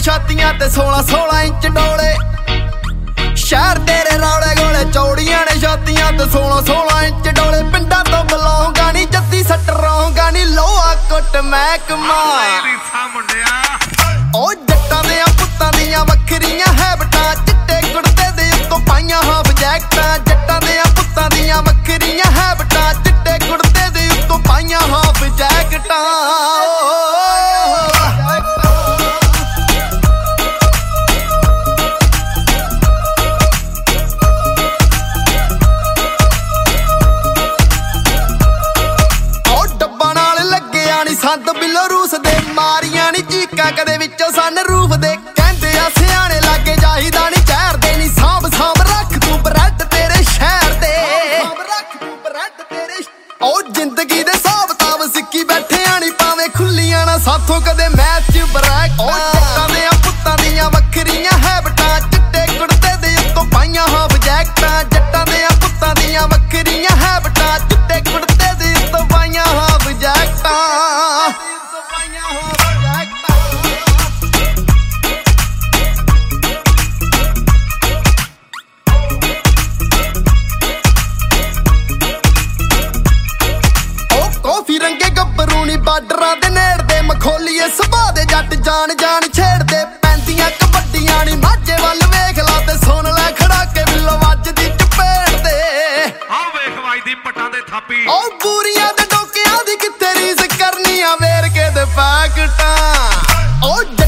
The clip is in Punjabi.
ਛਾਤੀਆਂ ਤੇ 16-16 ਇੰਚ ਡੋਲੇ। ਸ਼ਹਿਰ ਤੇਰੇ ਰੌਲੇ ਗੋਲੇ ਚੌੜੀਆਂ ਨੇ ਛਾਤੀਆਂ ਤੇ 16-16 ਇੰਚ ਡੋਲੇ। ਪਿੰਡਾਂ ਤੋਂ ਬਲੌਂਗਾ ਨੀ ਜੱਦੀ ਸੱਟ ਰੌਂਗਾ ਨੀ ਲੋਹਾ ਕੁੱਟ ਮਹਿਕਮਾ। ਉਹ ਜੱਟਾਂ ਦੇ ਪੁੱਤਾਂ ਦੀਆਂ ਵੱਖਰੀਆਂ ਹੈਬਟਾਂ, ਚਿੱਟੇ ਕੁੜਤੇ ਦੇ ਉੱਤੋਂ ਪਾਈਆਂ ਹਾਫ ਜੈਕਟਾਂ। ਜੱਟਾਂ ਦੇ ਪੁੱਤਾਂ ਦੀਆਂ ਵੱਖਰੀਆਂ ਹੈਬਟਾਂ, ਚਿੱਟੇ ਕੁੜਤੇ ਦੇ ਉੱਤੋਂ ਪਾਈਆਂ ਹਾਫ ਜੈਕਟਾਂ। ਸੰਦ ਬਿੱਲੋ ਰੂਸ ਦੇ ਮਾਰੀਆਂ ਨੀ ਚੀਕਾਂ ਕਦੇ ਵਿੱਚੋਂ ਸਨ ਰੂਫ ਦੇ। ਕਹਿੰਦੇ ਆ ਸਿਆਣੇ ਲਾਗੇ ਜਾਈਦਾ ਨੀ ਜ਼ਹਿਰ ਦੇ ਨੀ। ਸਾਂਭ ਸਾਂਭ ਰੱਖ ਤੂੰ ਬਰੈਡ ਤੇਰੇ ਸ਼ਹਿਰ ਦੇ। ਉਹ ਜ਼ਿੰਦਗੀ ਦੇ ਹਿਸਾਬ ਤਾਬ ਸਿੱਕੀ ਬੈਠਿਆ ਨੀ ਭਾਵੇਂ ਖੁੱਲੀਆਂ ਨਾ ਸਾਥੋਂ ਕਦੇ ਮੈਚ ਚ ਬਰੈਕ। ਉਹ ਜੱਟਾਂ ਦੇ ਪੁੱਤਾਂ ਦੀਆਂ ਵੱਖਰੀਆਂ ਹੈਬਟਾਂ, ਚਿੱਟੇ ਕੁੜਤੇ ਦੇ ਉੱਤੋਂ ਪਾਈਆਂ ਹਾਫ ਜੈਕਟਾਂ। ਜੱਟਾਂ ਦੇ ਪੁੱਤਾਂ ਦੀਆਂ ਵੱਖਰੀਆਂ ਹੈਬਟਾਂ, ਚਿੱਟੇ ਕੁੜਤੇ ਦੇ ਉੱਤੋਂ ਪਾਈਆਂ ਹਾਫ ਜੈਕਟਾਂ। ਰੰਗੇ ਗੱਭਰੂ ਨੀ ਬਾਰਡਰਾਂ ਦੇ ਨੇੜਦੇ, ਮਖੌਲੀਏ ਸੁਭਾਅ ਦੇ ਜੱਟ ਜਾਣ ਜਾਣ ਛੇੜਦੇ। ਪੈਂਦੀਆਂ ਕਬੱਡੀਆਂ ਨੀ ਮਾਝੇ ਵੱਲ ਵੇਖ ਲਾ ਤੇ ਸੁਣ ਲੈ ਖੜਾ ਕੇ ਬਿੱਲੋ ਵੱਜਦੀ ਚਪੇੜ ਦੇ। ਆਹ ਵੇਖ ਵੱਜਦੀ ਪੱਟਾਂ ਦੇ ਥਾਪੀ। ਉਹ ਬੂਰੀਆਂ ਦੇ ਡੋਕਿਆਂ ਦੀ ਕਿੱਥੇ ਰੀਸ ਕਰਨੀ ਆ ਵੇਰ ਕੇ ਦੇ ਪੈਕਟਾਂ। ਉਹ